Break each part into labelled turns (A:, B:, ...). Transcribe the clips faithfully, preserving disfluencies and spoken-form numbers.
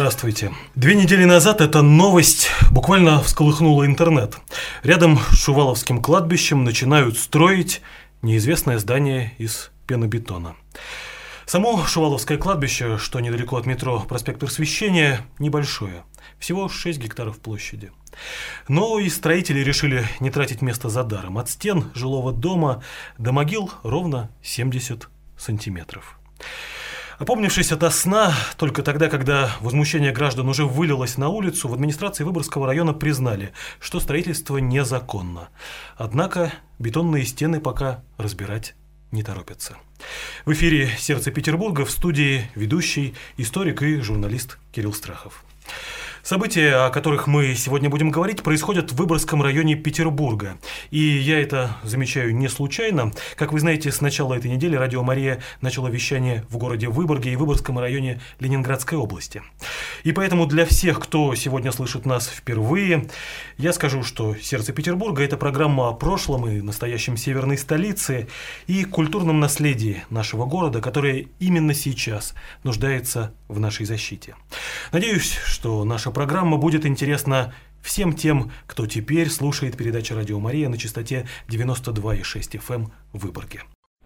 A: Здравствуйте. Две недели назад эта новость буквально всколыхнула интернет. Рядом с Шуваловским кладбищем начинают строить неизвестное здание из пенобетона. Само Шуваловское кладбище, что недалеко от метро Проспект Просвещения, небольшое, всего шесть гектаров площади. Но и строители решили не тратить место за даром. От стен жилого дома до могил ровно семьдесят сантиметров. Опомнившись ото сна, только тогда, когда возмущение граждан уже вылилось на улицу, в администрации Выборгского района признали, что строительство незаконно. Однако бетонные стены пока разбирать не торопятся. В эфире «Сердце Петербурга», в студии ведущий, историк и журналист Кирилл Страхов. События, о которых мы сегодня будем говорить, происходят в Выборгском районе Петербурга. И я это замечаю не случайно. Как вы знаете, с начала этой недели Радио Мария начало вещание в городе Выборге и Выборгском районе Ленинградской области. И поэтому для всех, кто сегодня слышит нас впервые, я скажу, что «Сердце Петербурга» – это программа о прошлом и настоящем северной столице и культурном наследии нашего города, которое именно сейчас нуждается в нашей защите. Надеюсь, что наша программа будет интересна всем тем, кто теперь слушает передачу «Радио Мария» на частоте девяносто два и шесть эф эм в Выборге.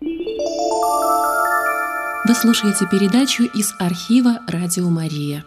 B: Вы слушаете передачу из архива «Радио Мария».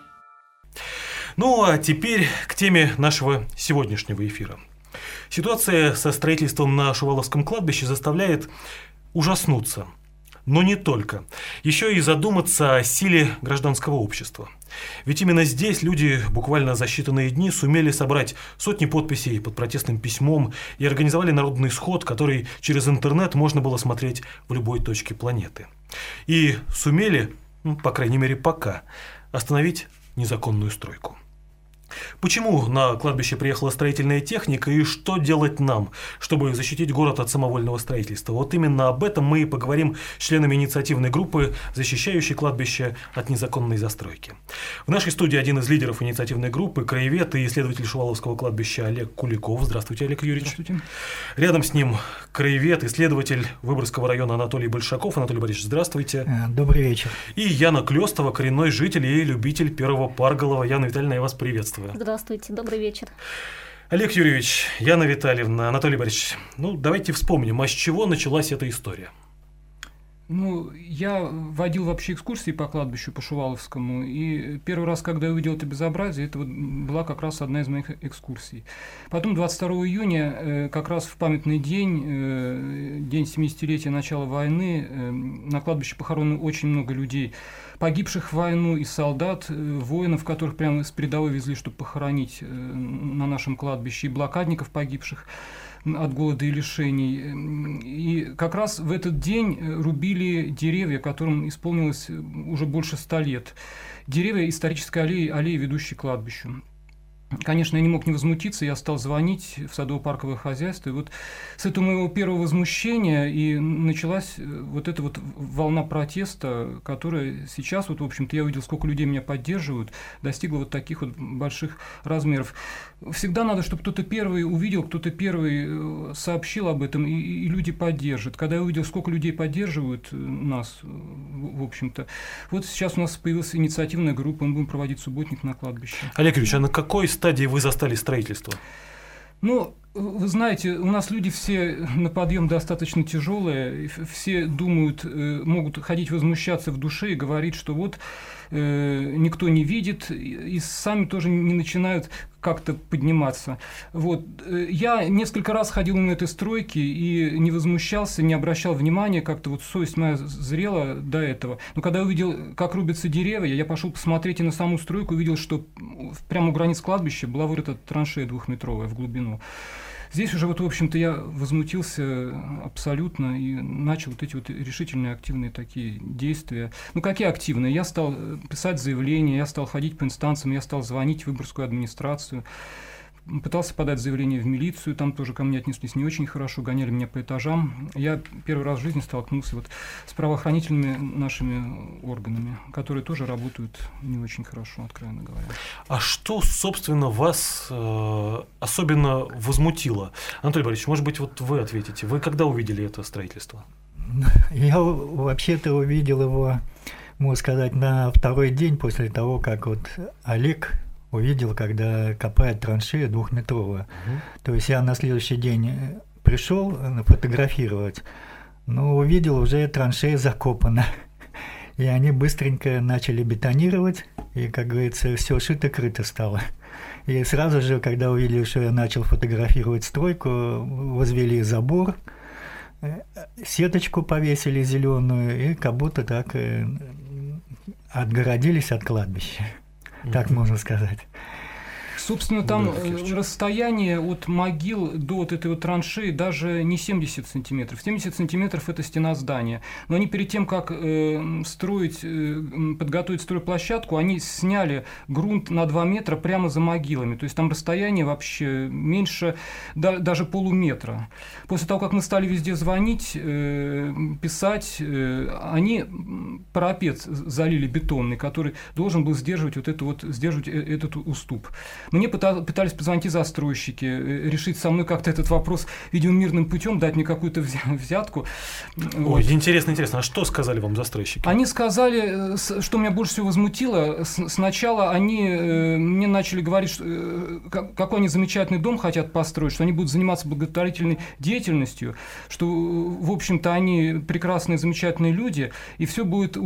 A: Ну а теперь к теме нашего сегодняшнего эфира. Ситуация со строительством на Шуваловском кладбище заставляет ужаснуться. Но не только. Еще и задуматься о силе гражданского общества. Ведь именно здесь люди буквально за считанные дни сумели собрать сотни подписей под протестным письмом и организовали народный сход, который через интернет можно было смотреть в любой точке планеты. И сумели, ну, по крайней мере пока, остановить незаконную стройку. Почему на кладбище приехала строительная техника и что делать нам, чтобы защитить город от самовольного строительства? Вот именно об этом мы и поговорим с членами инициативной группы, защищающей кладбище от незаконной застройки. В нашей студии один из лидеров инициативной группы, краевед и исследователь Шуваловского кладбища Олег Куликов. Здравствуйте, Олег Юрьевич.
C: Здравствуйте.
A: Рядом с ним краевед, исследователь Выборгского района Анатолий Большаков. Анатолий Борисович, здравствуйте.
C: Добрый вечер.
A: И Яна Клёстова, коренной житель и любитель Первого Парголова. Яна Витальевна, я вас приветствую.
D: Здравствуйте, добрый вечер.
A: Олег Юрьевич, Яна Витальевна, Анатолий Борисович, ну давайте вспомним, а с чего началась эта история?
C: Ну, я водил вообще экскурсии по кладбищу, по Шуваловскому, и первый раз, когда я увидел это безобразие, это вот была как раз одна из моих экскурсий. Потом двадцать второго июня, как раз в памятный день, день семидесятилетия начала войны, на кладбище похоронено очень много людей, погибших в войну, и солдат, воинов, которых прямо с передовой везли, чтобы похоронить на нашем кладбище, и блокадников погибших от голода и лишений. И как раз в этот день рубили деревья, которым исполнилось уже больше ста лет. Деревья исторической аллеи, аллеи, ведущей к кладбищу. Конечно, я не мог не возмутиться, я стал звонить в садово-парковое хозяйство, и вот с этого моего первого возмущения и началась вот эта вот волна протеста, которая сейчас, вот, в общем-то, я увидел, сколько людей меня поддерживают, достигла вот таких вот больших размеров. Всегда надо, чтобы кто-то первый увидел, кто-то первый сообщил об этом, и, и люди поддержат. Когда я увидел, сколько людей поддерживают нас, в общем-то, вот сейчас у нас появилась инициативная группа, мы будем проводить субботник на кладбище.
A: Олег Юрьевич, а на какой стадии вы застали строительство?
C: Ну, вы знаете, у нас люди все на подъем достаточно тяжелые, все думают, могут ходить возмущаться в душе и говорить, что вот э, никто не видит, и сами тоже не начинают как-то подниматься. Вот. Я несколько раз ходил на этой стройке и не возмущался, не обращал внимания, как-то вот совесть моя зрела до этого. Но когда я увидел, как рубятся деревья, я пошел посмотреть и на саму стройку, увидел, что прямо у границ кладбища была вырыта траншея двухметровая в глубину. Здесь уже, вот, в общем-то, я возмутился абсолютно и начал вот эти вот решительные, активные такие действия. Ну, какие активные? Я стал писать заявления, я стал ходить по инстанциям, я стал звонить в Выборгскую администрацию, пытался подать заявление в милицию, там тоже ко мне отнеслись не очень хорошо, гоняли меня по этажам. Я первый раз в жизни столкнулся вот с правоохранительными нашими органами, которые тоже работают не очень хорошо, откровенно говоря.
A: А что, собственно, вас э, особенно возмутило? Анатолий Борисович, может быть, вот вы ответите. Вы когда увидели это строительство?
E: Я вообще-то увидел его
D: можно сказать, на второй день после того, как вот Олег увидел, когда копает траншею двухметровую. Угу. То есть я на следующий день пришел фотографировать, но увидел, уже траншея закопана. И они быстренько начали бетонировать, и, как говорится, все шито-крыто стало. И сразу же, когда увидели, что я начал фотографировать стройку, возвели забор, сеточку повесили зеленую, и как будто так отгородились от кладбища. Mm-hmm. Так можно сказать.
C: Собственно, там да, расстояние от могил до вот этой вот траншеи даже не семьдесят сантиметров. семьдесят сантиметров – это стена здания. Но они перед тем, как э, строить, э, подготовить стройплощадку, они сняли грунт на два метра прямо за могилами. То есть там расстояние вообще меньше да, даже полуметра. После того, как мы стали везде звонить, э, писать, э, они парапет залили бетонный, который должен был сдерживать вот, это вот, сдерживать этот уступ. Мне пытались позвонить и застройщики, решить со мной как-то этот вопрос, видимо, мирным путем, дать мне какую-то взятку.
A: Ой, вот. Интересно, интересно, а что сказали вам застройщики?
C: Они сказали, что меня больше всего возмутило, сначала они мне начали говорить, что, какой они замечательный дом хотят построить, что они будут заниматься благотворительной деятельностью, что, в общем-то, они прекрасные, замечательные люди, и все будет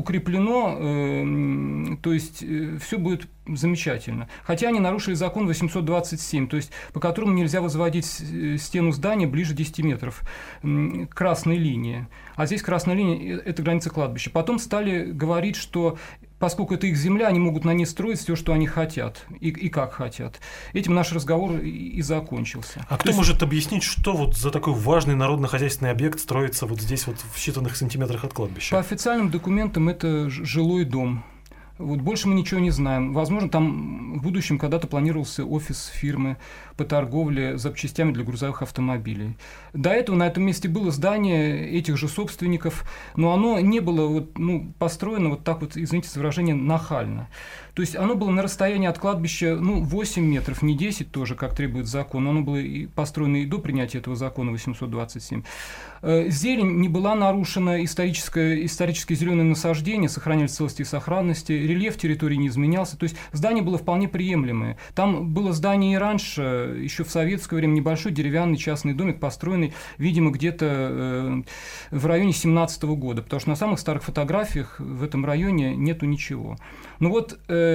C: укреплено, то есть все будет замечательно. Хотя они нарушили закон восемьсот двадцать семь, то есть по которому нельзя возводить стену здания ближе десяти метров к красной линии. А здесь красная линия – это граница кладбища. Потом стали говорить, что поскольку это их земля, они могут на ней строить все, что они хотят и, и как хотят. Этим наш разговор и, и закончился.
A: А кто есть... может объяснить, что вот за такой важный народно-хозяйственный объект строится вот здесь вот в считанных сантиметрах от кладбища?
C: По официальным документам это жилой дом. Вот больше мы ничего не знаем. Возможно, там в будущем когда-то планировался офис фирмы по торговле запчастями для грузовых автомобилей. До этого на этом месте было здание этих же собственников, но оно не было вот, ну, построено вот так вот, извините за выражение, нахально. То есть оно было на расстоянии от кладбища ну, восемь метров, не десять тоже, как требует закон, но оно было и построено и до принятия этого закона восемьсот двадцать семь. Зелень не была нарушена, историческое, исторические зеленые насаждения сохранялись в целости и сохранности, рельеф территории не изменялся, то есть здание было вполне приемлемое. Там было здание и раньше, еще в советское время, небольшой деревянный частный домик, построенный, видимо, где-то в районе семнадцатого года, потому что на самых старых фотографиях в этом районе нету ничего. Но вот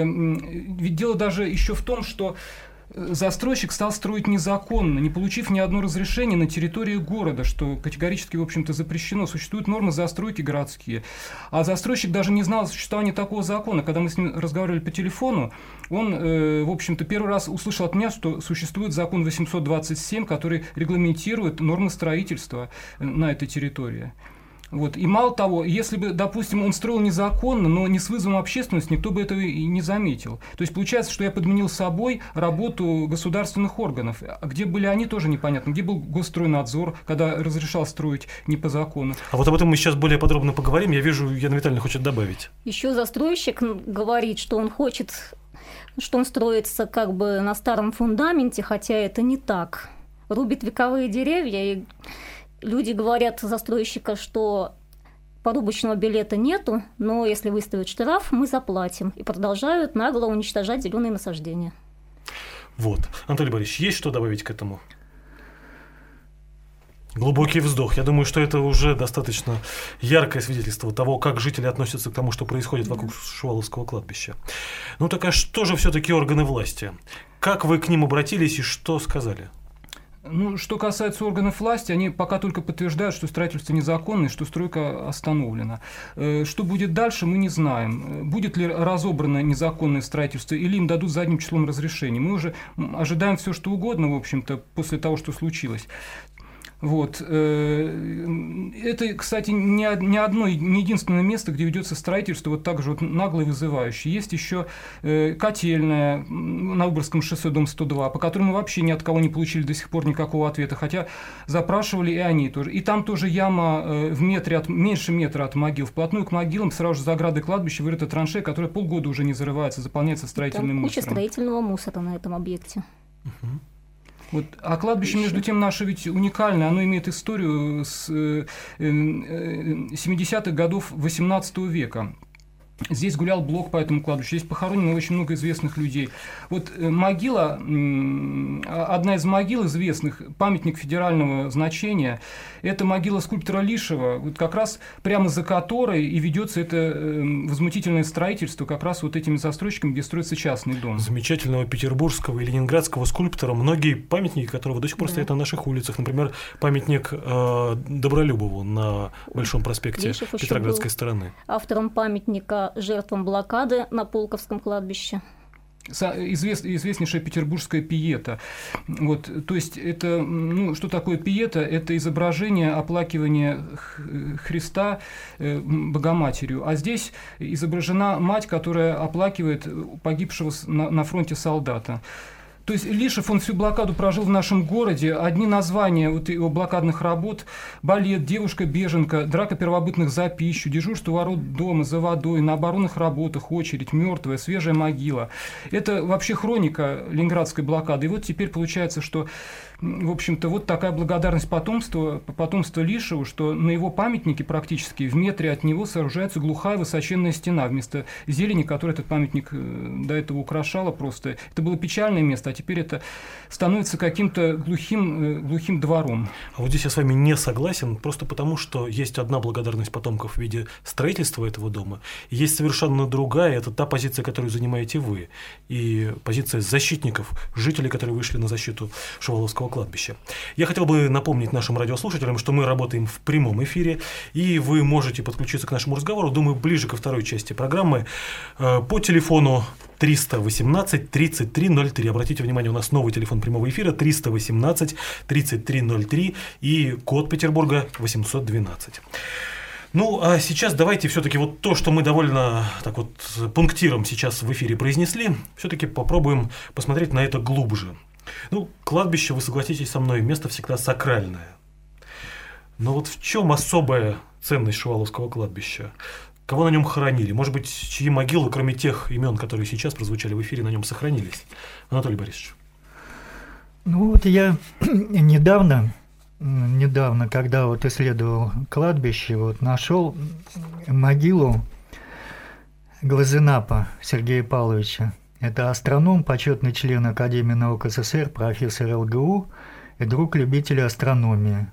C: ведь дело даже еще в том, что застройщик стал строить незаконно, не получив ни одно разрешение на территории города, что категорически, в общем-то, запрещено. Существуют нормы застройки городские. А застройщик даже не знал о существовании такого закона. Когда мы с ним разговаривали по телефону, он, э, в общем-то, первый раз услышал от меня, что существует закон восемьсот двадцать семь, который регламентирует нормы строительства на этой территории. Вот. И мало того, если бы, допустим, он строил незаконно, но не с вызовом общественности, никто бы этого и не заметил. То есть получается, что я подменил собой работу государственных органов. А где были они, тоже непонятно. Где был Госстройнадзор, когда разрешал строить не по закону.
A: А вот об этом мы сейчас более подробно поговорим. Я вижу, Яна Витальевна хочет добавить.
E: Еще застройщик говорит, что он хочет, что он строится как бы на старом фундаменте, хотя это не так. Рубит вековые деревья, и люди говорят застройщика, что порубочного билета нету, но если выставят штраф, мы заплатим. И продолжают нагло уничтожать зеленые насаждения.
A: Вот. Анатолий Борисович, есть что добавить к этому? Глубокий вздох. Я думаю, что это уже достаточно яркое свидетельство того, как жители относятся к тому, что происходит вокруг Шуваловского кладбища. Ну так а что же все-таки органы власти? Как вы к ним обратились и что сказали?
C: Ну, что касается органов власти, они пока только подтверждают, что строительство незаконное, что стройка остановлена. Что будет дальше, мы не знаем. Будет ли разобрано незаконное строительство или им дадут задним числом разрешений. Мы уже ожидаем все, что угодно, в общем-то, после того, что случилось. Вот. Это, кстати, не одно, не единственное место, где ведется строительство вот так же вот нагло и вызывающе. Есть еще котельная на Выборгском шоссе, дом сто два, по которому мы вообще ни от кого не получили до сих пор никакого ответа, хотя запрашивали и они тоже. И там тоже яма в метре, от, меньше метра от могил. Вплотную к могилам сразу же за оградой кладбища вырыта траншея, которая полгода уже не зарывается, заполняется строительным мусором.
E: Куча строительного мусора на этом объекте.
C: Угу. Вот. А кладбище, между тем, наше ведь уникальное, оно имеет историю с семидесятых годов восемнадцатого века. Здесь гулял блок по этому кладбищу, здесь похоронено очень много известных людей. Вот могила, одна из могил известных, памятник федерального значения, это могила скульптора Лишева, вот как раз прямо за которой и ведется это возмутительное строительство как раз вот этими застройщиками, где строится частный дом.
A: Замечательного петербургского и ленинградского скульптора, многие памятники которого до сих пор да. стоят на наших улицах, например, памятник э, Добролюбову на Большом проспекте Лишев Петроградской стороны.
E: Автором памятника жертвам блокады на Пулковском кладбище.
C: Извест, известнейшая петербургская пиета. Вот, то есть, это, ну, что такое пиета? Это изображение оплакивания Христа Богоматерью. А здесь изображена мать, которая оплакивает погибшего на, на фронте солдата. То есть Лишев, он всю блокаду прожил в нашем городе. Одни названия вот его блокадных работ: балет, девушка-беженка, драка первобытных за пищу, дежурство у ворот дома, за водой, на оборонных работах, очередь, мертвая, свежая могила. Это вообще хроника ленинградской блокады. И вот теперь получается, что, в общем-то, вот такая благодарность потомству, потомству Лишеву, что на его памятнике практически в метре от него сооружается глухая высоченная стена вместо зелени, которая этот памятник до этого украшала просто. Это было печальное место, а теперь это становится каким-то глухим, глухим двором.
A: А вот здесь я с вами не согласен, просто потому, что есть одна благодарность потомков в виде строительства этого дома, и есть совершенно другая, это та позиция, которую занимаете вы, и позиция защитников, жителей, которые вышли на защиту Шуваловского кладбища. Я хотел бы напомнить нашим радиослушателям, что мы работаем в прямом эфире, и вы можете подключиться к нашему разговору, думаю, ближе ко второй части программы, по телефону триста восемнадцать тридцать три ноль три. Обратите внимание, у нас новый телефон прямого эфира триста восемнадцать тридцать три ноль три и код Петербурга восемьсот двенадцать. Ну, а сейчас давайте все-таки вот то, что мы довольно так вот пунктиром сейчас в эфире произнесли, все-таки попробуем посмотреть на это глубже. Ну, кладбище, вы согласитесь со мной, место всегда сакральное. Но вот в чем особая ценность Шуваловского кладбища? Кого на нем хоронили? Может быть, чьи могилы, кроме тех имен, которые сейчас прозвучали в эфире, на нем сохранились? Анатолий Борисович.
D: Ну вот я недавно, недавно, когда вот исследовал кладбище, вот нашел могилу Глазенапа Сергея Павловича. Это астроном, почетный член Академии наук СССР, профессор ЛГУ и друг любителя астрономии.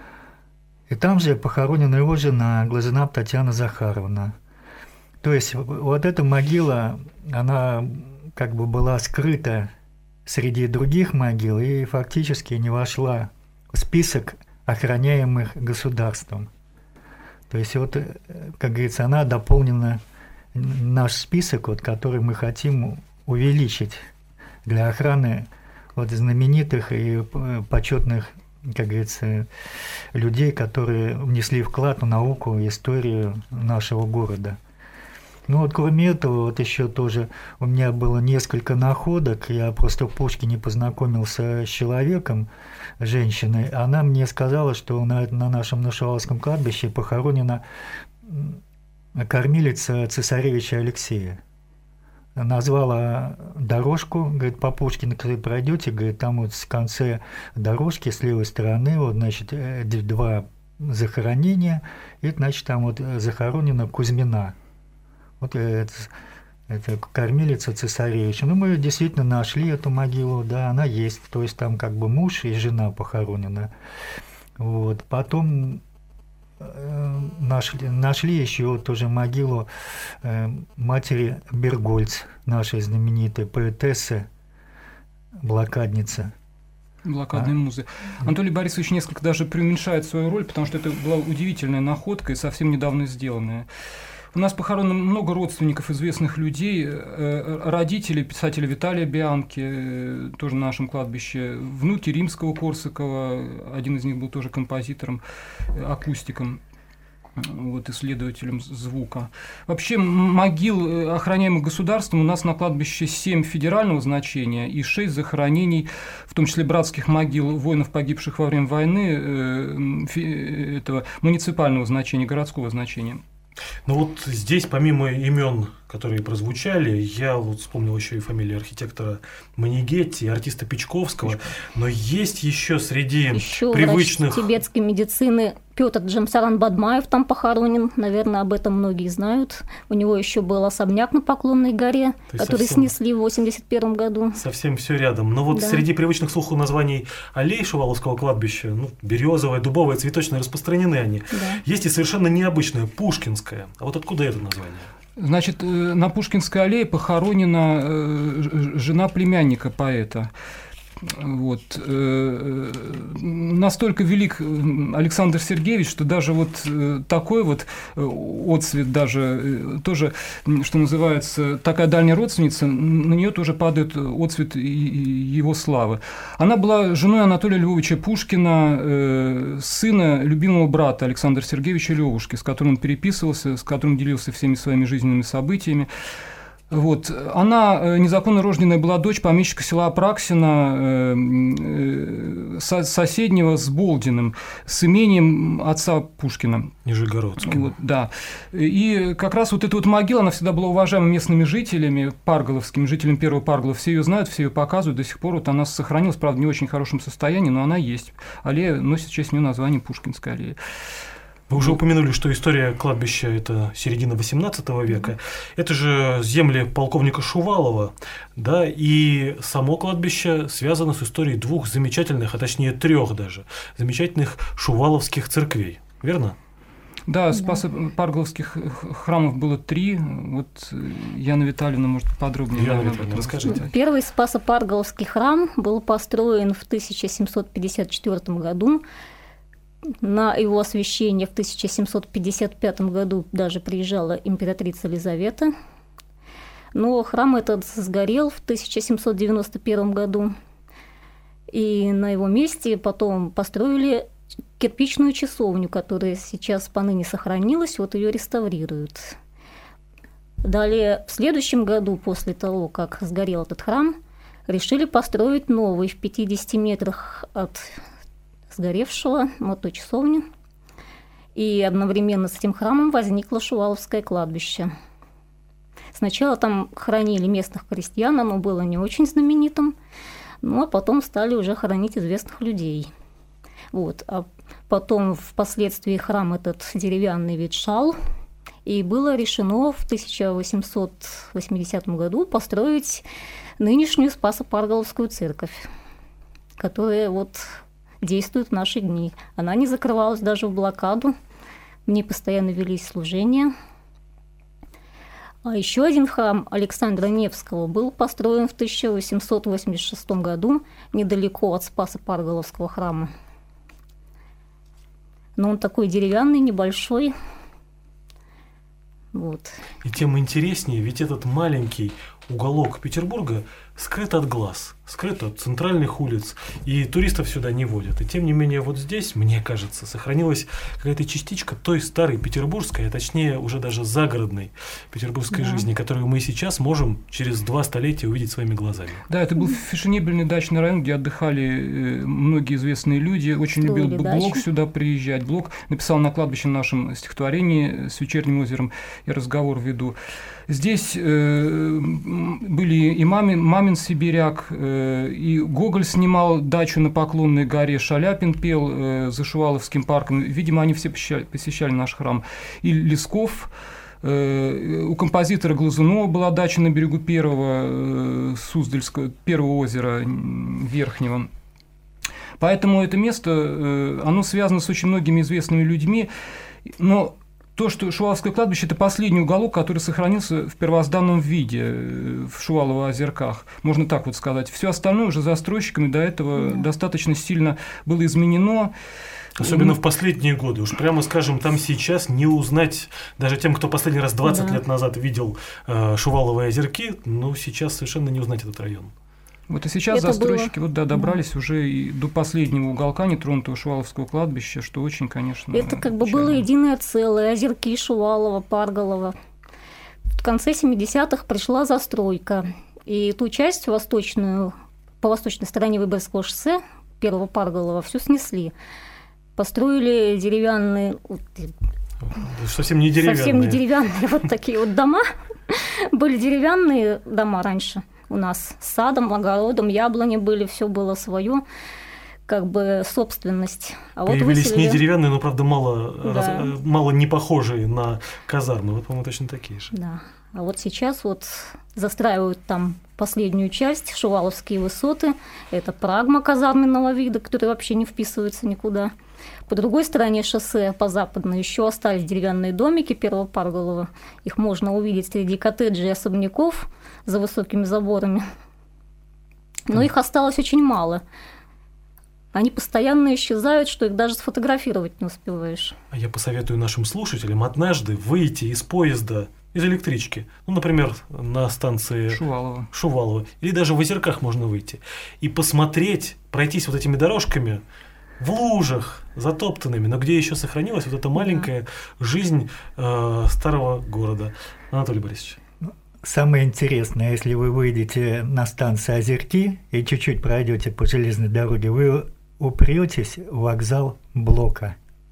D: И там же похоронена его жена, Глазенап Татьяна Захаровна. То есть вот эта могила, она как бы была скрыта среди других могил и фактически не вошла в список охраняемых государством. То есть вот, как говорится, она дополнена наш список, вот, который мы хотим увеличить для охраны вот, знаменитых и почетных, как говорится, людей, которые внесли вклад в науку, в историю нашего города. Ну вот кроме этого, вот еще тоже у меня было несколько находок. Я просто в Пушкине познакомился с человеком, женщиной. Она мне сказала, что на, на нашем Шуваловском кладбище похоронена кормилица цесаревича Алексея. Назвала дорожку, говорит, по Пушкину, когда пройдете, говорит, там вот в конце дорожки с левой стороны, вот, значит, два захоронения, и, значит, там вот захоронена Кузьмина. Вот это, это кормилица цесаревича. Ну, мы действительно нашли эту могилу, да, она есть, то есть там как бы муж и жена похоронены. Вот. Потом Нашли, нашли еще тоже могилу э, матери Бергольц, нашей знаменитой поэтессы, блокадницы.
C: Блокадной а? музы. Анатолий Борисович несколько даже преуменьшает свою роль, потому что это была удивительная находка и совсем недавно сделанная. У нас похоронено много родственников известных людей, родители писателя Виталия Бианки, тоже на нашем кладбище, внуки Римского-Корсакова, один из них был тоже композитором, акустиком, вот, исследователем звука. Вообще могил, охраняемых государством, у нас на кладбище семь федерального значения и шесть захоронений, в том числе братских могил воинов, погибших во время войны, этого муниципального значения, городского значения.
A: Ну вот здесь, помимо имен, которые прозвучали, я вот вспомнил еще и фамилию архитектора Манигетти, артиста Печковского, но есть еще среди
E: еще
A: привычных...
E: врач тибетской медицины Петр Джемсаран Бадмаев там похоронен, наверное, об этом многие знают. У него еще был особняк на Поклонной горе, который совсем, снесли в восемьдесят первом году.
A: Совсем все рядом. Но вот да. среди привычных слуху названий аллей Шуваловского кладбища, ну, березовая, дубовая, цветочная, распространены они. Да. Есть и совершенно необычная, Пушкинская. А вот откуда это название?
C: Значит, на Пушкинской аллее похоронена жена племянника поэта. Вот. Настолько велик Александр Сергеевич, что даже вот такой вот отцвет, даже тоже, что называется, такая дальняя родственница, на нее тоже падает отцвет его славы. Она была женой Анатолия Львовича Пушкина, сына любимого брата Александра Сергеевича Левушки, с которым он переписывался, с которым делился всеми своими жизненными событиями. Вот. Она, незаконно рожденная, была дочь помещика села Апраксина, соседнего с Болдиным, с имением отца Пушкина.
A: Нижегородским.
C: Вот, да. И как раз вот эта вот могила, она всегда была уважаема местными жителями, парголовскими, жителями первого Паргола. Все ее знают, все ее показывают, до сих пор вот она сохранилась, правда, в не очень хорошем состоянии, но она есть. Аллея носит в честь нее название Пушкинская аллея.
A: Вы уже упомянули, что история кладбища – это середина восемнадцатого века. Это же земли полковника Шувалова, да, и само кладбище связано с историей двух замечательных, а точнее трех даже, замечательных шуваловских церквей, верно?
C: Да, спасо-парголовских храмов было три. Вот Яна Витальевна, может, подробнее
A: Яна Витальевна, расскажите.
E: Первый спасо-парголовский храм был построен в тысяча семьсот пятьдесят четвёртом году. На его освящение в тысяча семьсот пятьдесят пятом году даже приезжала императрица Елизавета. Но храм этот сгорел в тысяча семьсот девяносто первом году. И на его месте потом построили кирпичную часовню, которая сейчас поныне сохранилась, вот ее реставрируют. Далее, в следующем году, после того, как сгорел этот храм, решили построить новый в пятидесяти метрах от сгоревшего, вот той часовни. И одновременно с этим храмом возникло Шуваловское кладбище. Сначала там хоронили местных крестьян, оно было не очень знаменитым, ну а потом стали уже хоронить известных людей. Вот. А потом впоследствии храм этот деревянный ветшал, и было решено в тысяча восемьсот восьмидесятом году построить нынешнюю Спасо-Парголовскую церковь, которая вот действует в наши дни. Она не закрывалась даже в блокаду, в ней постоянно велись служения. А еще один храм Александра Невского был построен в тысяча восемьсот восемьдесят шестом году недалеко от Спасо-Парголовского храма. Но он такой деревянный, небольшой. Вот.
A: И тем интереснее, ведь этот маленький уголок Петербурга скрыт от глаз, скрыт от центральных улиц, и туристов сюда не водят. И тем не менее, вот здесь, мне кажется, сохранилась какая-то частичка той старой петербургской, а точнее уже даже загородной петербургской да. жизни, которую мы сейчас можем через два столетия увидеть своими глазами.
C: Да, это был фешенебельный дачный район, где отдыхали многие известные люди. Очень Строили любил Блок дачу. Сюда приезжать. Блок написал на кладбище нашем стихотворении «С вечерним озером я разговор веду». Здесь э, были и мамин, мамин сибиряк, э, и Гоголь снимал дачу на Поклонной горе, Шаляпин пел э, за Шуваловским парком. Видимо, они все посещали, посещали наш храм. И Лесков, э, у композитора Глазунова была дача на берегу первого э, Суздальского, первого озера Верхнего. Поэтому это место, э, оно связано с очень многими известными людьми, но то, что Шуваловское кладбище – это последний уголок, который сохранился в первозданном виде в Шувалово-озерках, можно так вот сказать. Все остальное уже застройщиками до этого да. достаточно сильно было изменено.
A: Особенно в последние годы. Уж прямо скажем, там сейчас не узнать даже тем, кто последний раз двадцать да. лет назад видел э, Шуваловые озерки, ну, сейчас совершенно не узнать этот район.
C: Вот и сейчас это застройщики было... вот, да, добрались да. уже и до последнего уголка нетронутого Шуваловского кладбища, что очень, конечно,
E: это как бы было единое целое, озерки Шувалова, Парголова. В конце семидесятых пришла застройка, и ту часть восточную, по восточной стороне Выборгского шоссе, первого Парголова, всю снесли. Построили деревянные...
A: Совсем не деревянные.
E: Совсем не деревянные, вот такие вот дома. Были деревянные дома раньше. У нас с садом, огородом, яблони были, все было свое. как бы собственность. А
A: Появились
E: вот
A: не деревянные, но, правда, мало,
E: Да.
A: раз, мало не похожие на казармы. Вот, по-моему, точно такие же.
E: Да. А вот сейчас вот застраивают там последнюю часть, Шуваловские высоты. Это прагма казарменного вида, который вообще не вписывается никуда. По другой стороне шоссе, по западной, еще остались деревянные домики Первопарголова. Их можно увидеть среди коттеджей и особняков за высокими заборами. Но их осталось очень мало. Они постоянно исчезают, что их даже сфотографировать не успеваешь.
A: А я посоветую нашим слушателям однажды выйти из поезда, из электрички, ну, например, на станции
C: Шувалова.
A: Шувалова, или даже в Озерках можно выйти, и посмотреть, пройтись вот этими дорожками в лужах затоптанными, но где еще сохранилась вот эта маленькая жизнь э, старого города. Анатолий Борисович.
D: Самое интересное, если вы выйдете на станцию Озерки и чуть-чуть пройдете по железной дороге, вы упретесь в вокзал Блока,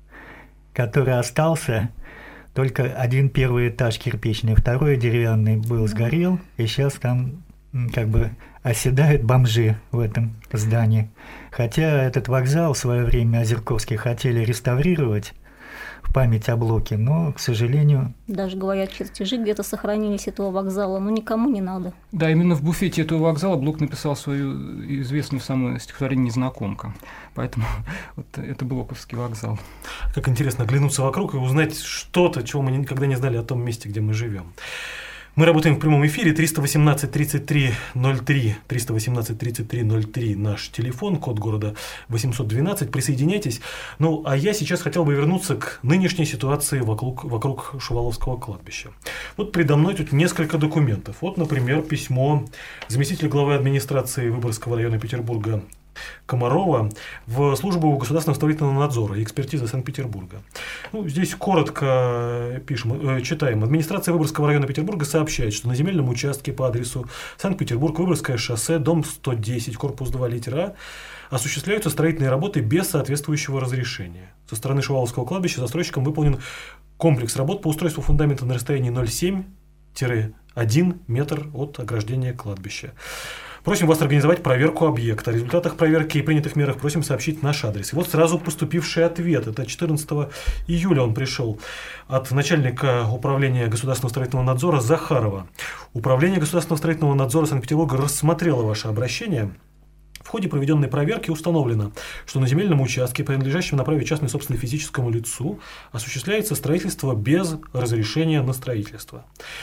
D: который остался, только один первый этаж кирпичный, второй деревянный был, сгорел, и сейчас там как бы оседают бомжи в этом здании. Хотя этот вокзал в свое время озерковские хотели реставрировать в память о Блоке, но, к сожалению...
E: Даже, говорят, чертежи где-то сохранились этого вокзала, но никому не надо.
C: Да, именно в буфете этого вокзала Блок написал свою известную самое стихотворение «Незнакомка». Поэтому вот это Блоковский вокзал.
A: Как интересно оглянуться вокруг и узнать что-то, чего мы никогда не знали о том месте, где мы живем. Мы работаем в прямом эфире. триста восемнадцать тридцать три ноль три, триста восемнадцать тридцать три ноль три наш телефон, код города восемьсот двенадцать. Присоединяйтесь. Ну, а я сейчас хотел бы вернуться к нынешней ситуации вокруг, вокруг Шуваловского кладбища. Вот передо мной тут несколько документов. Вот, например, письмо заместителя главы администрации Выборгского района Петербурга Комарова в службу государственного строительного надзора и экспертизы Санкт-Петербурга. Ну, здесь коротко пишем, э, читаем. Администрация Выборгского района Петербурга сообщает, что на земельном участке по адресу Санкт-Петербург, Выборгское шоссе, дом сто десять, корпус два, литера А, осуществляются строительные работы без соответствующего разрешения. Со стороны Шуваловского кладбища застройщиком выполнен комплекс работ по устройству фундамента на расстоянии ноль целых семь десятых - один метр от ограждения кладбища. Просим вас организовать проверку объекта. О результатах проверки и принятых мерах просим сообщить наш адрес. И вот сразу поступивший ответ. Это четырнадцатого июля он пришел от начальника управления государственного строительного надзора Захарова. Управление государственного строительного надзора Санкт-Петербурга рассмотрело ваше обращение. В ходе проведенной проверки установлено, что на земельном участке, принадлежащем на праве частной собственности физическому лицу, осуществляется строительство без разрешения на строительство.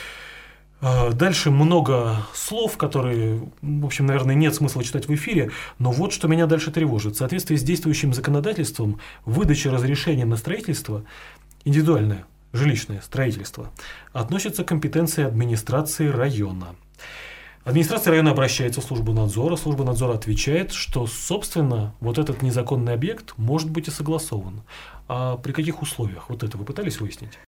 A: Дальше много слов, которые, в общем, наверное, нет смысла читать в эфире, но вот что меня дальше тревожит. В соответствии с действующим законодательством, выдача разрешения на строительство, индивидуальное жилищное строительство, относится к компетенции администрации района. Администрация района обращается в службу надзора, служба надзора отвечает, что, собственно, вот этот незаконный объект может быть и согласован. А при каких условиях? Вот это вы пытались выяснить?